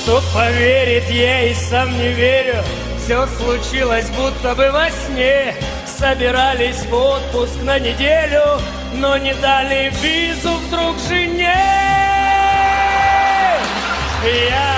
Кто поверит, я и сам не верю. Все случилось будто бы во сне. Собирались в отпуск на неделю, но не дали визу вдруг жене. Я